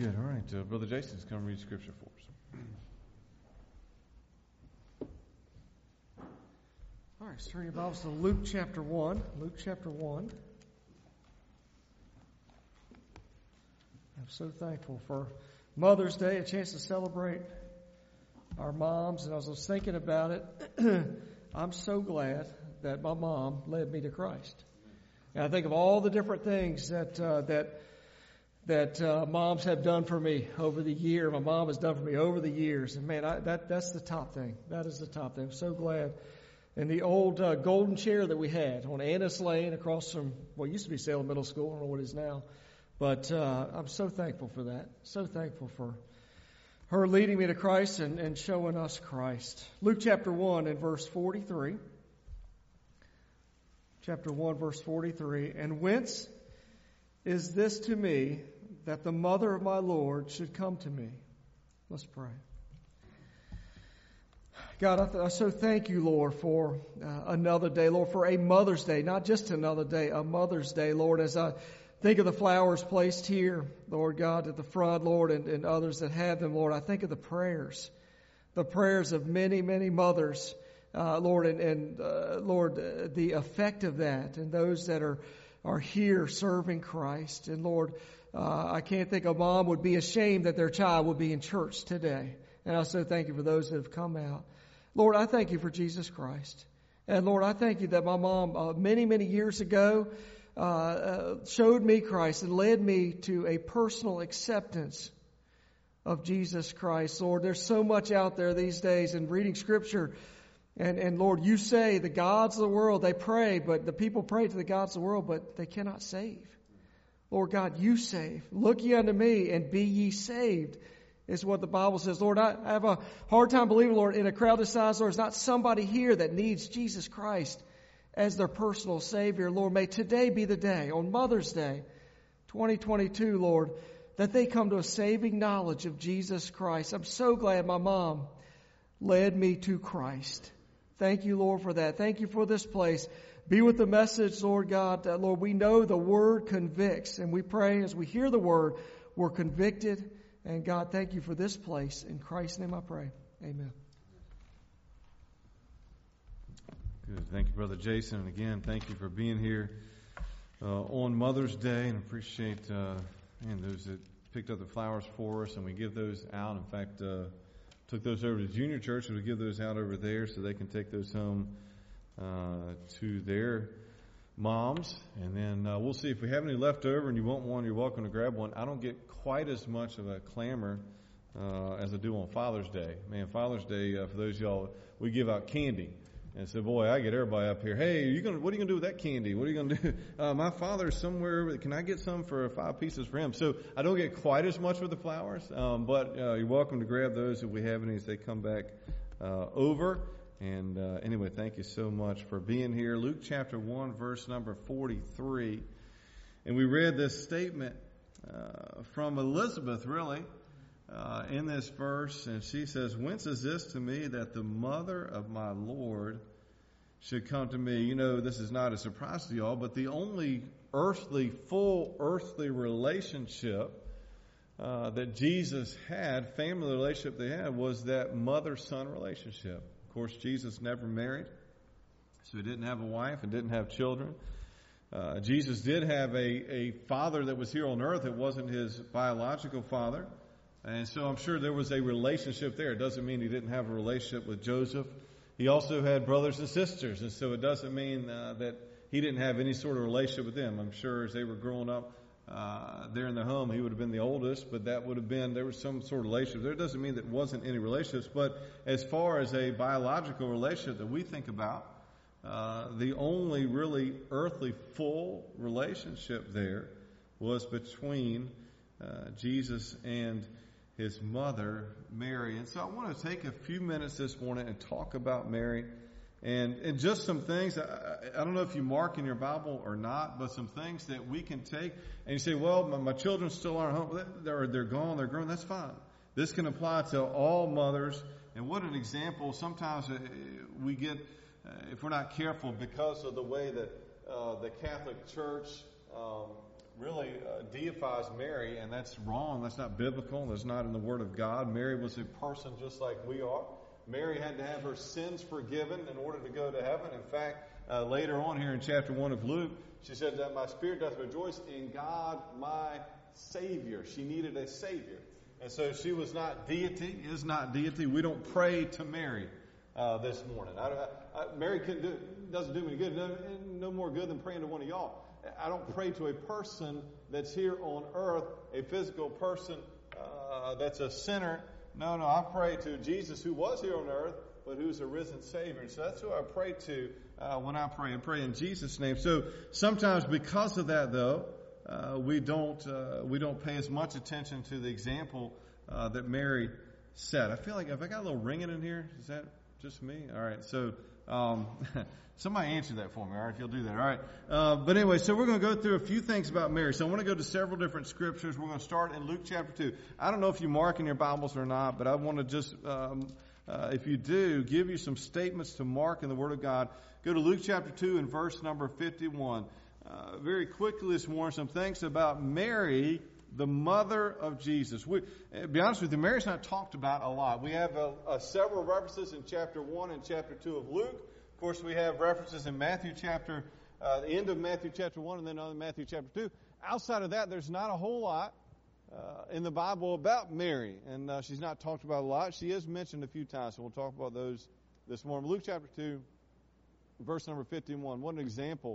good. All right. Brother Jason's going to read Scripture for us. All right, turn your Bibles to Luke chapter 1. Luke chapter 1. I'm so thankful for Mother's Day, a chance to celebrate our moms. And as I was thinking about it, I'm so glad that my mom led me to Christ. And I think of all the different things that moms have done for me over the year. My mom has done for me over the years. And man, that's the top thing. That is the top thing. I'm so glad. And the old golden chair that we had on Annis Lane across from what used to be Salem Middle School. I don't know what it is now. But I'm so thankful for that. So thankful for her leading me to Christ and showing us Christ. Luke chapter 1 and verse 43. Chapter 1 verse 43. And whence is this to me that the mother of my Lord should come to me? Let's pray. God, I so thank you, Lord, for another day, Lord, for a Mother's Day, not just another day, a Mother's Day, Lord, as I think of the flowers placed here, Lord God, at the front, Lord, and others that have them, Lord. I think of the prayers of many, many mothers, Lord, and Lord, the effect of that, and those that are here serving Christ. And Lord, I can't think a mom would be ashamed that their child would be in church today. And I so thank you for those that have come out. Lord, I thank you for Jesus Christ. And Lord, I thank you that my mom, many, many years ago, showed me Christ and led me to a personal acceptance of Jesus Christ. Lord, there's so much out there these days in reading Scripture. And Lord, you say the gods of the world, they pray, but the people pray to the gods of the world, but they cannot save. Lord God, you save. Look ye unto me and be ye saved, is what the Bible says. Lord, I have a hard time believing, Lord, in a crowd this size, Lord, there's not somebody here that needs Jesus Christ as their personal Savior. Lord, may today be the day, on Mother's Day, 2022, Lord, that they come to a saving knowledge of Jesus Christ. I'm so glad my mom led me to Christ. Thank you, Lord, for that. Thank you for this place. Be with the message, Lord God. Lord, we know the Word convicts, and we pray as we hear the Word, we're convicted. And God, thank you for this place. In Christ's name I pray. Amen. Good. Thank you, Brother Jason. And again, thank you for being here on Mother's Day. And appreciate those that picked up the flowers for us. And we give those out. In fact, took those over to Junior Church, and we give those out over there so they can take those home to their moms. And then we'll see if we have any left over and you want one, you're welcome to grab one. I don't get quite as much of a clamor as I do on Father's Day. Man, Father's Day, for those of y'all, we give out candy. And so, boy, I get everybody up here. Hey, what are you going to do with that candy? What are you going to do? My father's somewhere. Can I get some for 5 pieces for him? So I don't get quite as much with the flowers, but you're welcome to grab those if we have any as they come back over. And anyway, thank you so much for being here. Luke chapter 1, verse number 43. And we read this statement from Elizabeth, really, in this verse. And she says, whence is this to me that the mother of my Lord should come to me? You know, this is not a surprise to y'all, but the only full earthly relationship that Jesus had, family relationship they had, was that mother-son relationship. Of course, Jesus never married, so he didn't have a wife and didn't have children. Jesus did have a father that was here on earth. It wasn't his biological father. And so I'm sure there was a relationship there. It doesn't mean he didn't have a relationship with Joseph. He also had brothers and sisters. And so it doesn't mean that he didn't have any sort of relationship with them. I'm sure as they were growing up there in the home, he would have been the oldest, but that would have been, there was some sort of relationship there. It doesn't mean that there wasn't any relationships, but as far as a biological relationship that we think about, the only really earthly full relationship there was between Jesus and his mother, Mary. And so I want to take a few minutes this morning and talk about Mary and just some things. I don't know if you mark in your Bible or not, but some things that we can take. And you say, well, my children still aren't home. They're gone, they're grown. That's fine. This can apply to all mothers. And what an example. Sometimes we get, if we're not careful, because of the way that the Catholic Church really deifies Mary, and that's wrong. That's not biblical. That's not in the Word of God. Mary was a person just like we are. Mary had to have her sins forgiven in order to go to heaven. In fact, later on here in chapter 1 of Luke, she said that my spirit doth rejoice in God my Savior. She needed a Savior. And so she was not deity, is not deity. We don't pray to Mary this morning. Mary doesn't do me any good. No more good than praying to one of y'all. I don't pray to a person that's here on earth, a physical person that's a sinner. No, I pray to Jesus who was here on earth, but who's a risen Savior. So that's who I pray to when I pray, and pray in Jesus' name. So sometimes because of that, though, we don't pay as much attention to the example that Mary set. I feel like, have I got a little ringing in here? Is that just me? All right. So somebody answer that for me, all right, if you'll do that. All right. But anyway, so we're going to go through a few things about Mary. So I want to go to several different scriptures. We're going to start in Luke chapter 2. I don't know if you mark in your Bibles or not, but I want to just, if you do, give you some statements to mark in the Word of God. Go to Luke chapter 2 and verse number 51. Very quickly this morning, some things about Mary, the mother of Jesus. To be honest with you, Mary's not talked about a lot. We have several references in chapter 1 and chapter 2 of Luke. Of course, we have references in Matthew chapter, the end of Matthew chapter 1 and then on Matthew chapter 2. Outside of that, there's not a whole lot in the Bible about Mary, and she's not talked about a lot. She is mentioned a few times, so we'll talk about those this morning. Luke chapter 2, verse number 51. What an example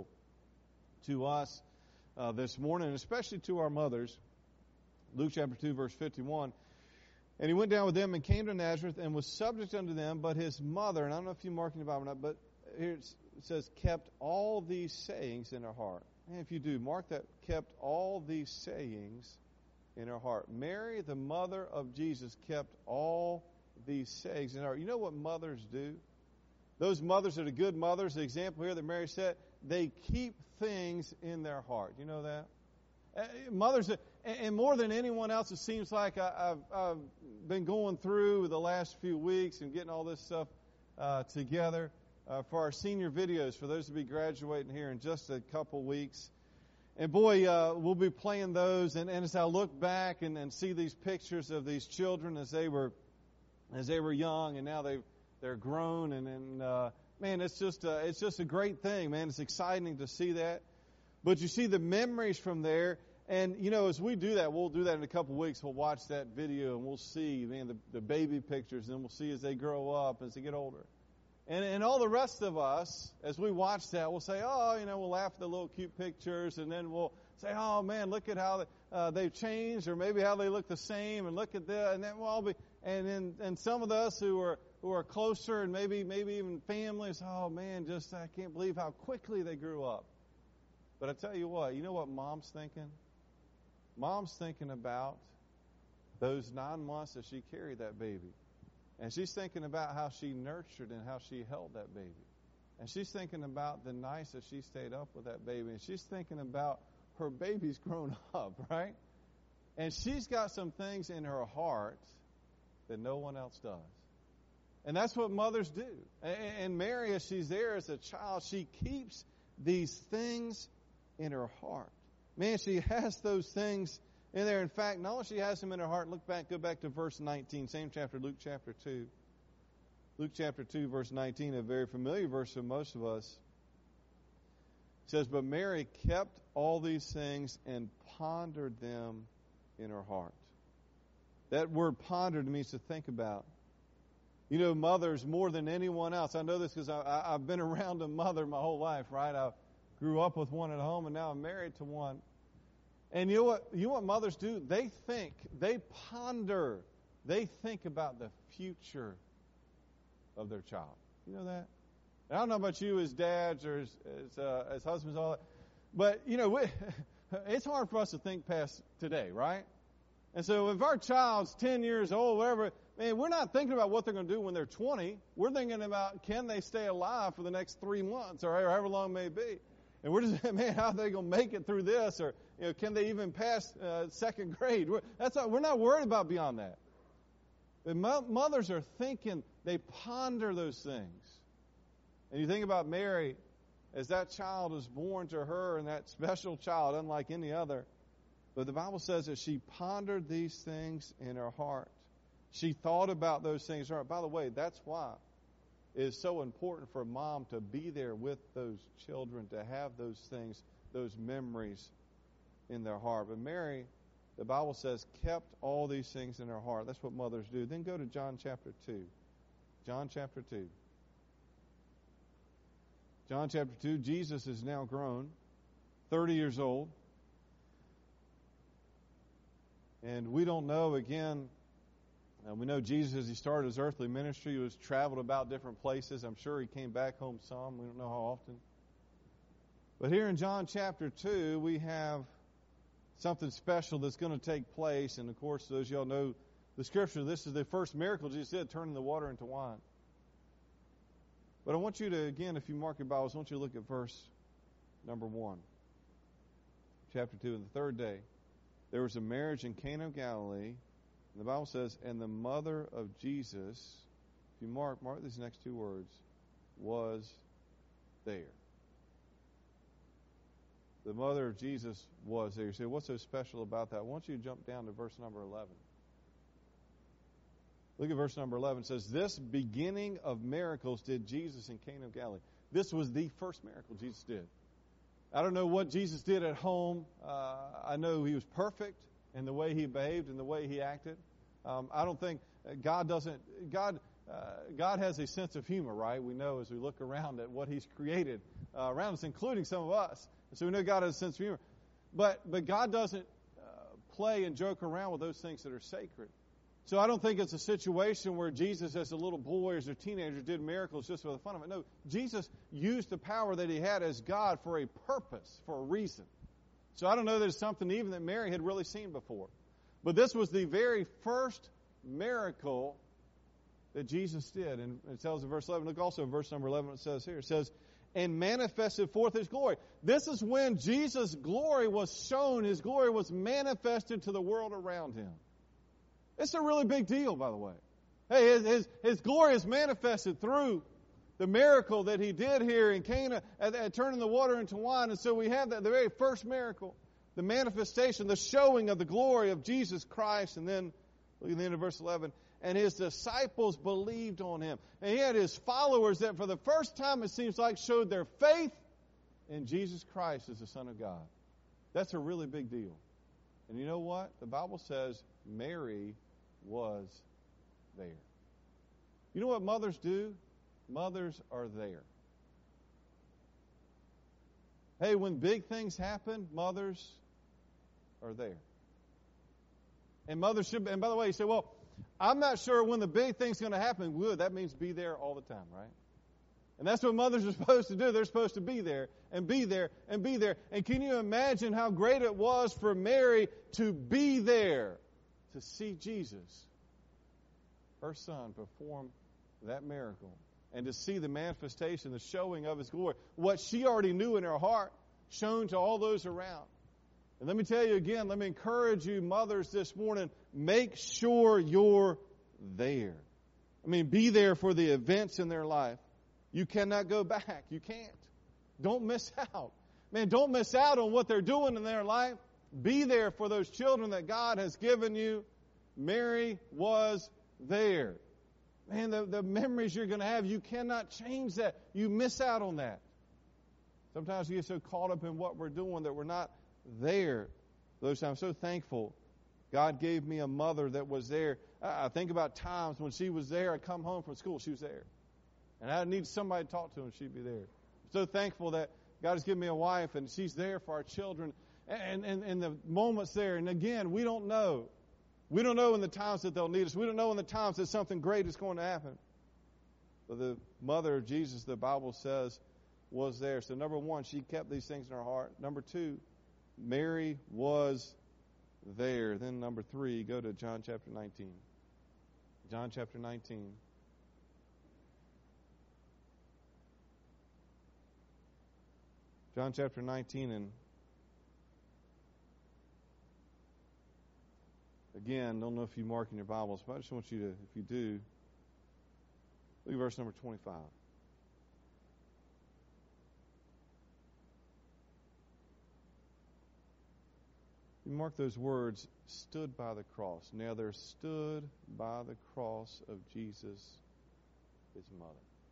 to us this morning, especially to our mothers. Luke chapter 2, verse 51. And he went down with them and came to Nazareth and was subject unto them, but his mother, and I don't know if you mark in your Bible or not, but here it says, kept all these sayings in her heart. And if you do, mark that, kept all these sayings in her heart. Mary, the mother of Jesus, kept all these sayings in her heart. You know what mothers do? Those mothers that are good mothers, the example here that Mary set, they keep things in their heart. You know that? Mothers, and more than anyone else, it seems like I've been going through the last few weeks and getting all this stuff together for our senior videos, for those to be graduating here in just a couple weeks. And boy, we'll be playing those. And as I look back and see these pictures of these children as they were young, and now they're grown, and man, it's just a great thing, man. It's exciting to see that. But you see the memories from there, and you know, as we do that, we'll do that in a couple of weeks. We'll watch that video and we'll see, man, the baby pictures, and then we'll see as they grow up, as they get older. And all the rest of us, as we watch that, we'll say, oh, you know, we'll laugh at the little cute pictures, and then we'll say, oh man, look at how they've changed, or maybe how they look the same, and look at that, and then we'll all be, and some of us who are closer, and maybe even families, oh man, just I can't believe how quickly they grew up. But I tell you what Mom's thinking? Mom's thinking about those 9 months that she carried that baby. And she's thinking about how she nurtured and how she held that baby. And she's thinking about the nights that she stayed up with that baby. And she's thinking about her baby's grown up, right? And she's got some things in her heart that no one else does. And that's what mothers do. And Mary, as she's there as a child, she keeps these things in her heart. Man, she has those things in there. In fact, not only she has them in her heart, go back to verse 19, same chapter, Luke chapter 2. Luke chapter 2, verse 19, a very familiar verse for most of us. It says, but Mary kept all these things and pondered them in her heart. That word pondered means to think about. You know, mothers, more than anyone else, I know this because I've been around a mother my whole life, right? I grew up with one at home, and now I'm married to one. And you know what mothers do? They think, they ponder, they think about the future of their child. You know that? And I don't know about you as dads or as husbands, all that, but you know, it's hard for us to think past today, right? And so if our child's 10 years old, whatever, man, we're not thinking about what they're going to do when they're 20. We're thinking about, can they stay alive for the next 3 months or however long it may be? And we're just, man, how are they going to make it through this? Or, you know, can they even pass second grade? We're not worried about beyond that. But mothers are thinking, they ponder those things. And you think about Mary as that child is born to her, and that special child, unlike any other. But the Bible says that she pondered these things in her heart. She thought about those things in her heart. By the way, that's why it is so important for a mom to be there with those children, to have those things, those memories in their heart. But Mary, the Bible says, kept all these things in her heart. That's what mothers do. Then go to John chapter 2. John chapter 2. John chapter 2, Jesus is now grown, 30 years old. And we don't know, again, we know Jesus, as he started his earthly ministry, he was traveled about different places. I'm sure he came back home some. We don't know how often. But here in John chapter 2, we have something special that's going to take place. And, of course, those of y'all know the Scripture, this is the first miracle Jesus did, turning the water into wine. But I want you to, again, if you mark your Bibles, I want you to look at verse number 1. Chapter 2, and the third day, there was a marriage in Cana of Galilee. And the Bible says, and the mother of Jesus, if you mark these next two words, was there. The mother of Jesus was there. You say, what's so special about that? I want you to jump down to verse number 11. Look at verse number 11. It says, this beginning of miracles did Jesus in Cana of Galilee. This was the first miracle Jesus did. I don't know what Jesus did at home. I know he was perfect in the way he behaved and the way he acted. I don't think God has a sense of humor, right? We know as we look around at what he's created around us, including some of us. And so we know God has a sense of humor. But God doesn't play and joke around with those things that are sacred. So I don't think it's a situation where Jesus, as a little boy or as a teenager, did miracles just for the fun of it. No, Jesus used the power that he had as God for a purpose, for a reason. So I don't know that it's something even that Mary had really seen before. But this was the very first miracle that Jesus did. And it tells in verse 11, look also in verse number 11, it says here, it says, and manifested forth his glory. This is when Jesus' glory was shown, his glory was manifested to the world around him. It's a really big deal, by the way. Hey, his glory is manifested through the miracle that he did here in Cana at turning the water into wine. And so we have that, the very first miracle, the manifestation, the showing of the glory of Jesus Christ. And then, look at the end of verse 11, and his disciples believed on him. And he had his followers that for the first time, it seems like, showed their faith in Jesus Christ as the Son of God. That's a really big deal. And you know what? The Bible says Mary was there. You know what mothers do? Mothers are there. Hey, when big things happen, mothers are there. And mothers should be, and by the way, you say, well, I'm not sure when the big thing's going to happen. Good, that means be there all the time, right? And that's what mothers are supposed to do. They're supposed to be there and be there and be there. And can you imagine how great it was for Mary to be there, to see Jesus, her son, perform that miracle, and to see the manifestation, the showing of his glory, what she already knew in her heart, shown to all those around. And let me tell you again, let me encourage you, mothers, this morning, make sure you're there. I mean, be there for the events in their life. You cannot go back. You can't. Don't miss out. Man, don't miss out on what they're doing in their life. Be there for those children that God has given you. Mary was there. Man, the memories you're going to have, you cannot change that. You miss out on that. Sometimes we get so caught up in what we're doing that we're not there. Those times, I'm so thankful God gave me a mother that was there. I think about times when she was there. I'd come home from school, she was there. And I need somebody to talk to, and she'd be there. I'm so thankful that God has given me a wife, and she's there for our children. And the moments there, and again, we don't know. We don't know in the times that they'll need us. We don't know in the times that something great is going to happen. But the mother of Jesus, the Bible says, was there. So number one, she kept these things in her heart. Number two, Mary was there. Then number three, go to John chapter 19. John chapter 19. John chapter 19, and again, don't know if you mark in your Bibles, but I just want you to, if you do, look at verse number 25. You mark those words, stood by the cross. Now there stood by the cross of Jesus, his mother.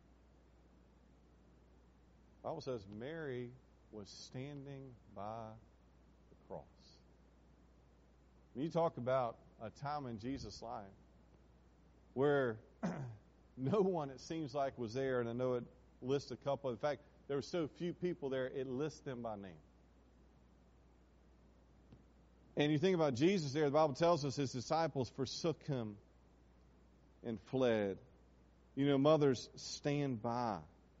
The Bible says Mary was standing by the cross. When you talk about a time in Jesus' life where no one, it seems like, was there, and I know it lists a couple. In fact, there were so few people there, it lists them by name. And you think about Jesus there, the Bible tells us his disciples forsook him and fled. You know, mothers, stand by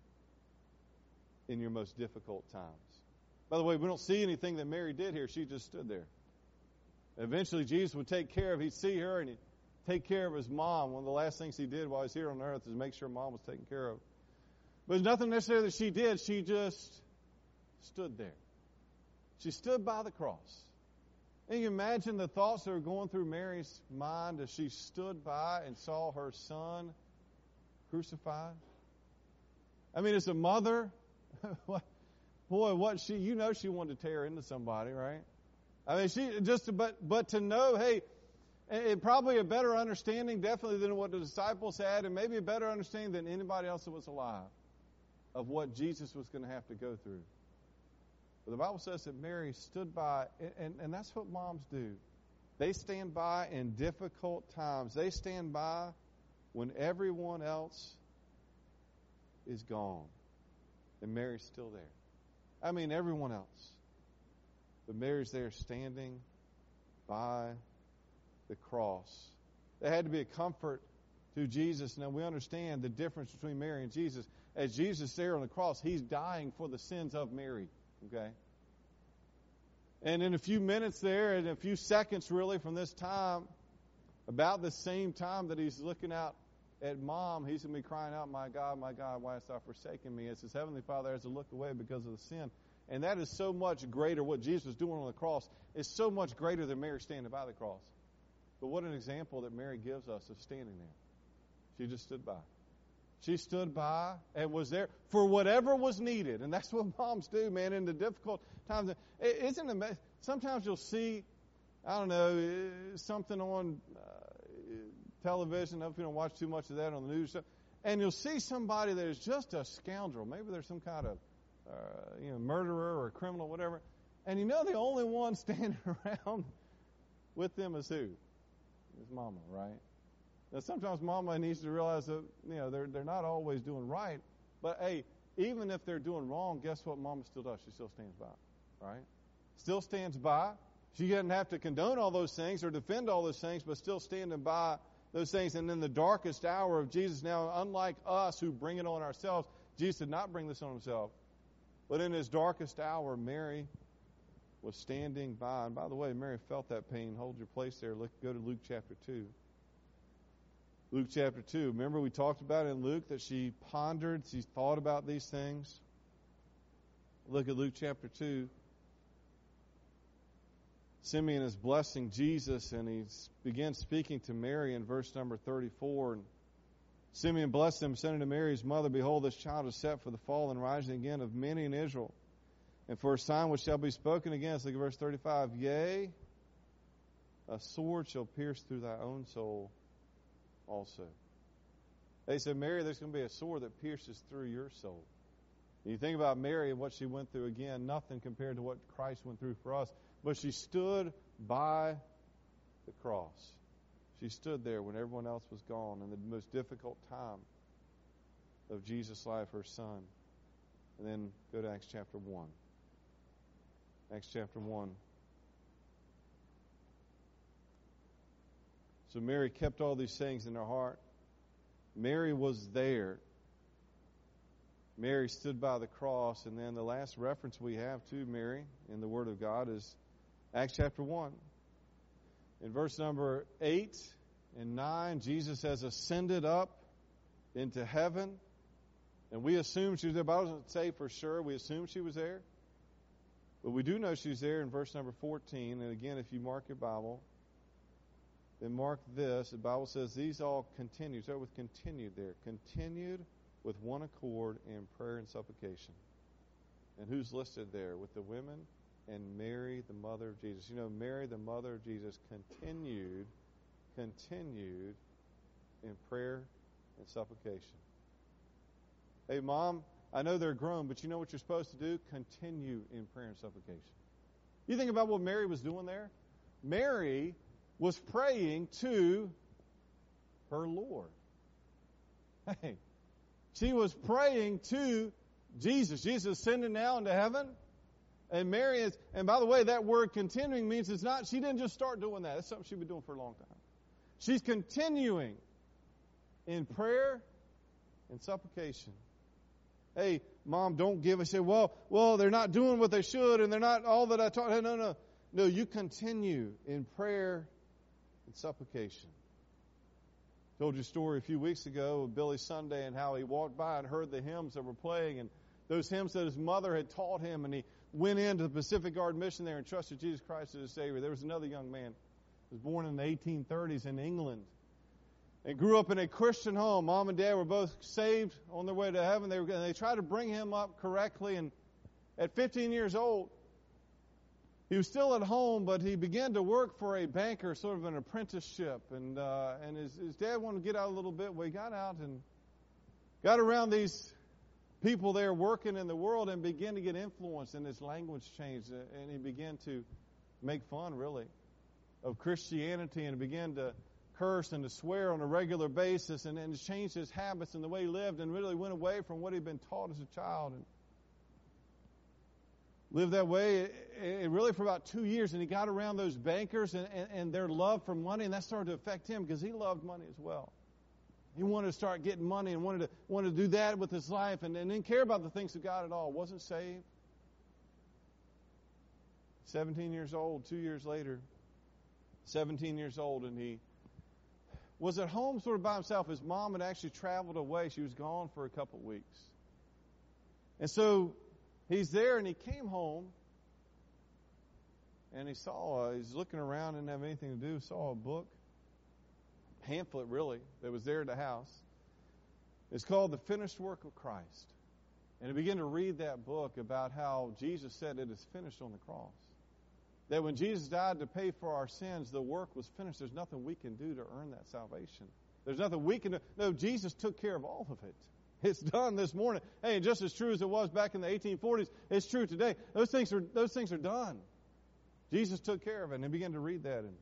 in your most difficult times. By the way, we don't see anything that Mary did here. She just stood there. Eventually, Jesus would take care of, he'd see her and he'd take care of his mom. One of the last things he did while he was here on earth is make sure mom was taken care of. But there's nothing necessarily that she did. She just stood there. She stood by the cross. And you imagine the thoughts that were going through Mary's mind as she stood by and saw her son crucified. I mean, as a mother, boy, she wanted to tear into somebody, right? I mean, she just, but to know, hey, it probably a better understanding, definitely, than what the disciples had, and maybe a better understanding than anybody else that was alive of what Jesus was going to have to go through. But the Bible says that Mary stood by, and that's what moms do. They stand by in difficult times. They stand by when everyone else is gone. And Mary's still there. I mean, everyone else. But Mary's there standing by the cross. There had to be a comfort to Jesus. Now, we understand the difference between Mary and Jesus. As Jesus is there on the cross, he's dying for the sins of Mary. Okay? And in a few minutes there, in a few seconds really from this time, about the same time that he's looking out at mom, he's going to be crying out, my God, why hast thou forsaken me? As his heavenly Father has to look away because of the sin. And that is so much greater. What Jesus was doing on the cross is so much greater than Mary standing by the cross. But what an example that Mary gives us of standing there. She just stood by. She stood by and was there for whatever was needed. And that's what moms do, man, in the difficult times. Isn't it? Sometimes you'll see, I don't know, something on television. I hope you don't watch too much of that on the news. And you'll see somebody that is just a scoundrel. Maybe there's some kind of murderer or a criminal, whatever. And the only one standing around with them is who? It's mama, right? Now, sometimes mama needs to realize that, they're not always doing right. But, hey, even if they're doing wrong, guess what mama still does? She still stands by, right? Still stands by. She doesn't have to condone all those things or defend all those things, but still standing by those things. And in the darkest hour of Jesus, now, unlike us who bring it on ourselves, Jesus did not bring this on himself. But in his darkest hour, Mary was standing by. And by the way, Mary felt that pain. Hold your place there. Go to Luke chapter 2. Luke chapter 2. Remember we talked about in Luke that she pondered, she thought about these things. Look at Luke chapter 2. Simeon is blessing Jesus, and he begins speaking to Mary in verse number 34. And Simeon blessed him, saying to Mary, his mother, behold, this child is set for the fall and rising again of many in Israel, and for a sign which shall be spoken against. Look at verse 35. Yea, a sword shall pierce through thy own soul also. They said, Mary, there's going to be a sword that pierces through your soul. And you think about Mary and what she went through, again, nothing compared to what Christ went through for us. But she stood by the cross. She stood there when everyone else was gone in the most difficult time of Jesus' life, her son. And then go to Acts chapter 1. Acts chapter 1. So Mary kept all these things in her heart. Mary was there. Mary stood by the cross. And then the last reference we have to Mary in the Word of God is Acts chapter 1. In verse number 8 and 9, Jesus has ascended up into heaven. And we assume she was there. The Bible doesn't say for sure. We assume she was there. But we do know she's there in verse number 14. And again, if you mark your Bible, then mark this. The Bible says these all continued. Start with continued there. Continued with one accord in prayer and supplication. And who's listed there? With the women and Mary, the mother of Jesus. You know, Mary, the mother of Jesus, continued in prayer and supplication. Hey, Mom, I know they're grown, but you know what you're supposed to do? Continue in prayer and supplication. You think about what Mary was doing there? Mary was praying to her Lord. Hey, she was praying to Jesus. Jesus ascended now into heaven. And Mary is, and by the way, that word continuing means it's not, she didn't just start doing that. That's something she's been doing for a long time. She's continuing in prayer and supplication. Hey, Mom, don't give us, say, well, they're not doing what they should, and they're not all that I taught. Hey, no. No, you continue in prayer and supplication. Told you a story a few weeks ago of Billy Sunday and how he walked by and heard the hymns that were playing, and those hymns that his mother had taught him, and he went into the Pacific Guard mission there and trusted Jesus Christ as his Savior. There was another young man who was born in the 1830s in England and grew up in a Christian home. Mom and Dad were both saved on their way to heaven. They tried to bring him up correctly, and at 15 years old, he was still at home, but he began to work for a banker, sort of an apprenticeship. And his dad wanted to get out a little bit. Well, he got out and got around these people there working in the world and began to get influenced, and his language changed. And he began to make fun, really, of Christianity, and began to curse and to swear on a regular basis, and to change his habits and the way he lived, and really went away from what he'd been taught as a child. And lived that way really for about 2 years, and he got around those bankers and their love for money, and that started to affect him because he loved money as well. He wanted to start getting money and wanted to do that with his life, and didn't care about the things of God at all. Wasn't saved. 17 years old, 2 years later, 17 years old, and he was at home sort of by himself. His mom had actually traveled away. She was gone for a couple of weeks. And so he's there, and he came home, and he's looking around, didn't have anything to do, saw a book, pamphlet really, that was there at the house. It's called The Finished Work of Christ. And he began to read that book about how Jesus said it is finished on the cross. That when Jesus died to pay for our sins, the work was finished. There's nothing we can do to earn that salvation. There's nothing we can do. No, Jesus took care of all of it. It's done this morning. Hey, and just as true as it was back in the 1840s, it's true today. Those things are done. Jesus took care of it, and he began to read that, and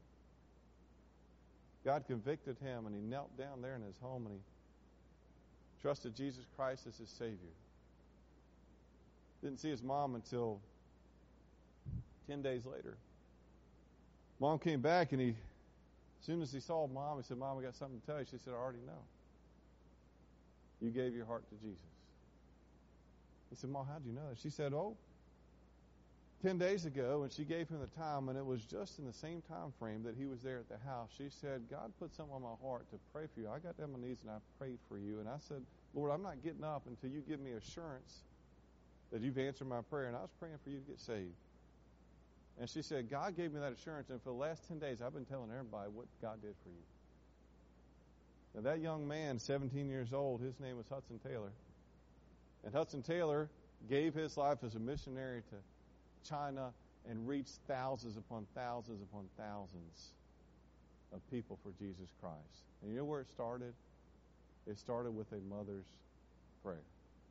God convicted him, and he knelt down there in his home, and he trusted Jesus Christ as his Savior. Didn't see his mom until 10 days later. Mom came back, and as soon as he saw Mom, he said, Mom, I got something to tell you. She said, I already know. You gave your heart to Jesus. He said, Mom, how'd you know that? She said, 10 days ago, and she gave him the time, and it was just in the same time frame that he was there at the house. She said, God put something on my heart to pray for you. I got down on my knees, and I prayed for you. And I said, Lord, I'm not getting up until you give me assurance that you've answered my prayer. And I was praying for you to get saved. And she said, God gave me that assurance, and for the last 10 days, I've been telling everybody what God did for you. Now, that young man, 17 years old, his name was Hudson Taylor. And Hudson Taylor gave his life as a missionary to China and reached thousands upon thousands upon thousands of people for Jesus Christ. And you know where it started? It started with a mother's prayer.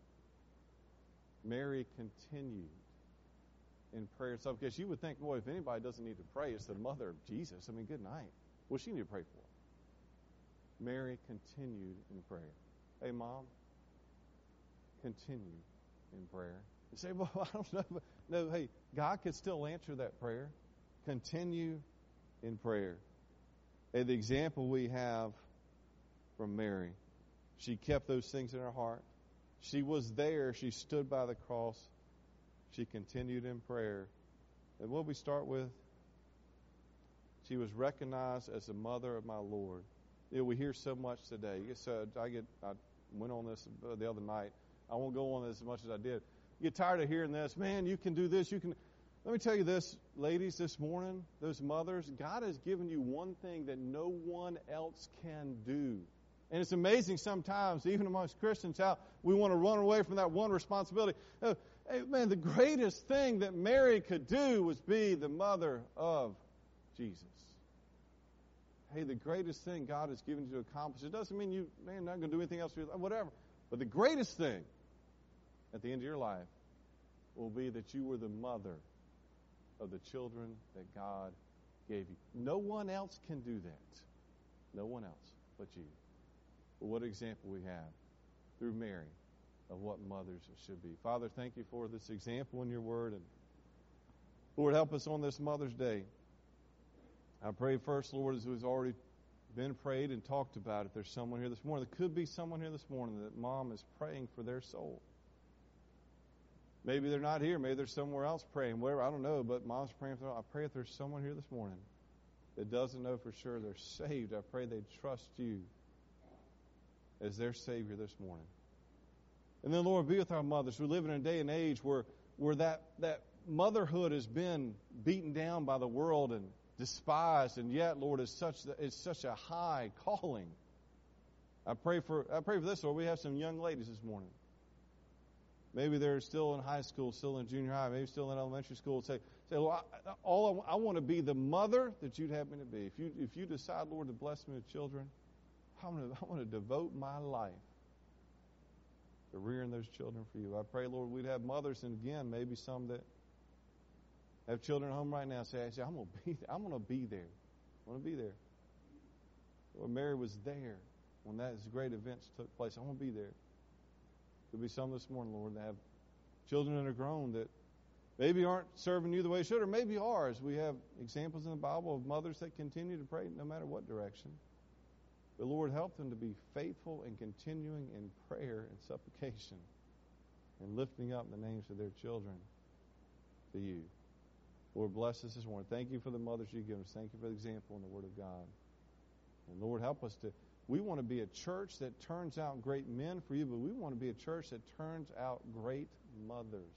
Mary continued in prayer and supplication. You would think, boy, if anybody doesn't need to pray, it's the mother of Jesus. I mean, good night. Well, she needed to pray for. Mary continued in prayer. Hey, Mom, continue in prayer. You say, well, I don't know. No, hey, God could still answer that prayer. Continue in prayer. Hey, the example we have from Mary, she kept those things in her heart. She was there. She stood by the cross. She continued in prayer. And what we start with, she was recognized as the mother of my Lord. You know, we hear so much today. I went on this the other night. I won't go on this as much as I did. You get tired of hearing this. Man, you can do this. You can. Let me tell you this, ladies, this morning, those mothers, God has given you one thing that no one else can do. And it's amazing sometimes, even amongst Christians, how we want to run away from that one responsibility. Hey, man, the greatest thing that Mary could do was be the mother of Jesus. Hey, the greatest thing God has given you to accomplish, it doesn't mean you're not going to do anything else, whatever. But the greatest thing at the end of your life will be that you were the mother of the children that God gave you. No one else can do that. No one else but you. But what example we have through Mary of what mothers should be. Father, thank you for this example in your word. And Lord, help us on this Mother's Day. I pray first, Lord, as we've already been prayed and talked about, if there's someone here this morning, there could be someone here this morning that mom is praying for their soul. Maybe they're not here. Maybe they're somewhere else praying. Whatever, I don't know, but mom's praying for them. I pray if there's someone here this morning that doesn't know for sure they're saved, I pray they trust you as their Savior this morning. And then, Lord, be with our mothers. We live in a day and age where that motherhood has been beaten down by the world and despised, and yet, Lord, it's such a high calling. I pray for this, Lord. We have some young ladies this morning. Maybe they're still in high school, still in junior high, maybe still in elementary school. Say, Lord, I want to be the mother that you'd have me to be. If you decide, Lord, to bless me with children, I want to devote my life to rearing those children for you. I pray, Lord, we'd have mothers, and again, maybe some that have children at home right now. Say, I'm going to be there. I want to be there. I want to be there. Lord, Mary was there when those great events took place. I want to be there. Could be some this morning, Lord, that have children that are grown that maybe aren't serving you the way they should, or maybe are. As we have examples in the Bible of mothers that continue to pray no matter what direction. But Lord, help them to be faithful and continuing in prayer and supplication and lifting up the names of their children to you. Lord, bless us this morning. Thank you for the mothers you've given us. Thank you for the example in the Word of God. And Lord, help us we want to be a church that turns out great men for you, but we want to be a church that turns out great mothers.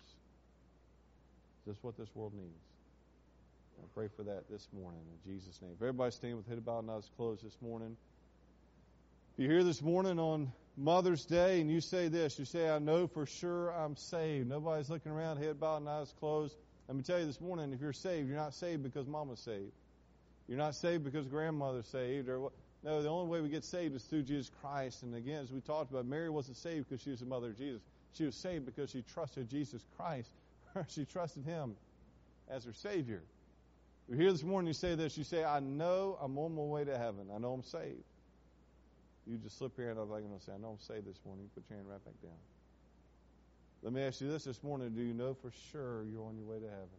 That's what this world needs. I pray for that this morning in Jesus' name. If everybody stand with head bowed and eyes closed this morning. If you're here this morning on Mother's Day and you say this, you say, I know for sure I'm saved. Nobody's looking around, head bowed and eyes closed. Let me tell you this morning, if you're saved, you're not saved because mama's saved. You're not saved because grandmother's saved. No, the only way we get saved is through Jesus Christ. And again, as we talked about, Mary wasn't saved because she was the mother of Jesus. She was saved because she trusted Jesus Christ. She trusted Him as her Savior. If you're here this morning, you say this, you say, I know I'm on my way to heaven. I know I'm saved. You just slip your hand up like I'm going to say, I know I'm saved this morning. You put your hand right back down. Let me ask you this morning. Do you know for sure you're on your way to heaven?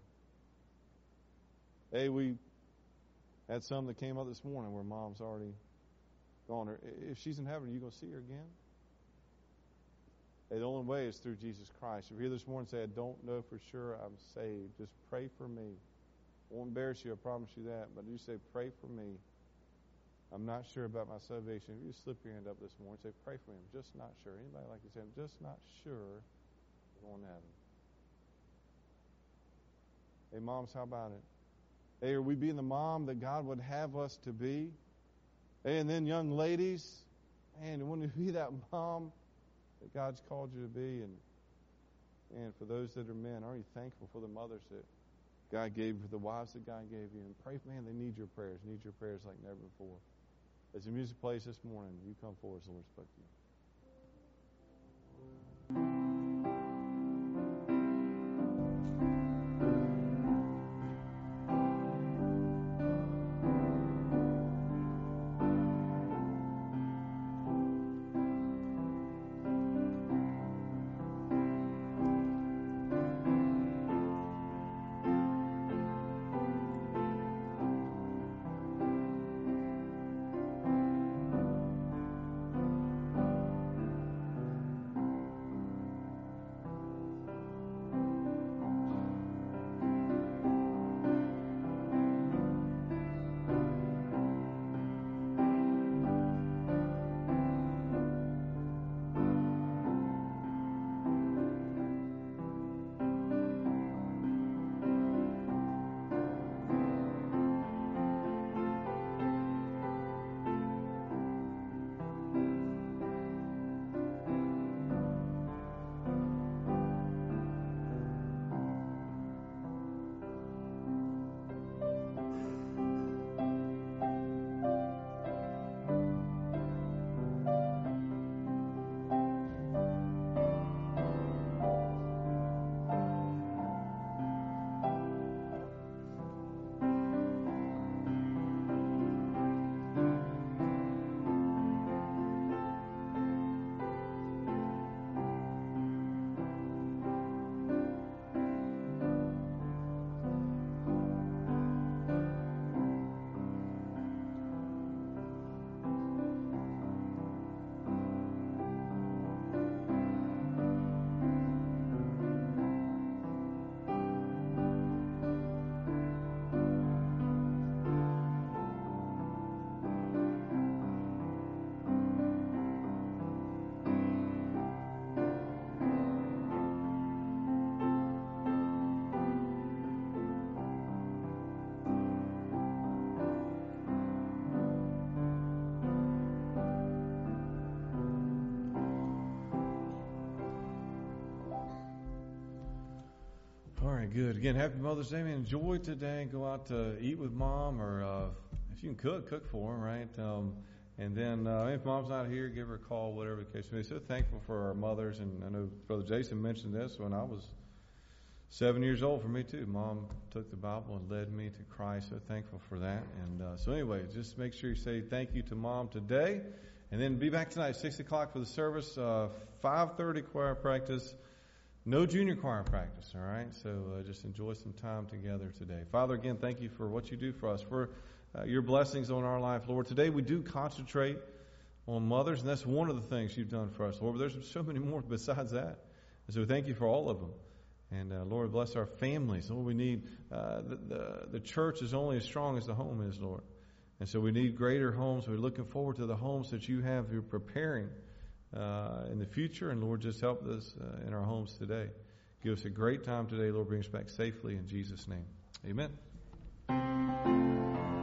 Hey, we had some that came up this morning where mom's already gone. If she's in heaven, are you going to see her again? Hey, the only way is through Jesus Christ. If you're here this morning and say, I don't know for sure I'm saved, just pray for me. I won't embarrass you, I promise you that. But you say, pray for me. I'm not sure about my salvation. If you slip your hand up this morning and say, pray for me. I'm just not sure. Anybody like to say, I'm just not sure I'm going to heaven. Hey, moms, how about it? Hey, are we being the mom that God would have us to be? Hey, and then young ladies, man, want to be that mom that God's called you to be. And for those that are men, are you thankful for the mothers that God gave you, for the wives that God gave you? And pray, man, they need your prayers like never before. As the music plays this morning, you come forward as the Lord spoke to you. right, good. Again, happy Mother's Day, man. Enjoy today. Go out to eat with Mom, or if you can cook for her, right? And then if Mom's not here, give her a call, whatever the case may be. So thankful for our mothers. And I know Brother Jason mentioned this when I was 7 years old for me, too. Mom took the Bible and led me to Christ. So thankful for that. And so anyway, just make sure you say thank you to Mom today. And then be back tonight at 6 o'clock for the service, 5:30 choir practice. No junior choir practice, all right? So just enjoy some time together today. Father, again, thank you for what you do for us, for your blessings on our life, Lord. Today we do concentrate on mothers, and that's one of the things you've done for us, Lord. But there's so many more besides that. And so thank you for all of them. And Lord, bless our families. Lord, we need, the church is only as strong as the home is, Lord. And so we need greater homes. We're looking forward to the homes that you're preparing in the future. And Lord, just help us in our homes today. Give us a great time today. Lord, bring us back safely in Jesus' name. Amen.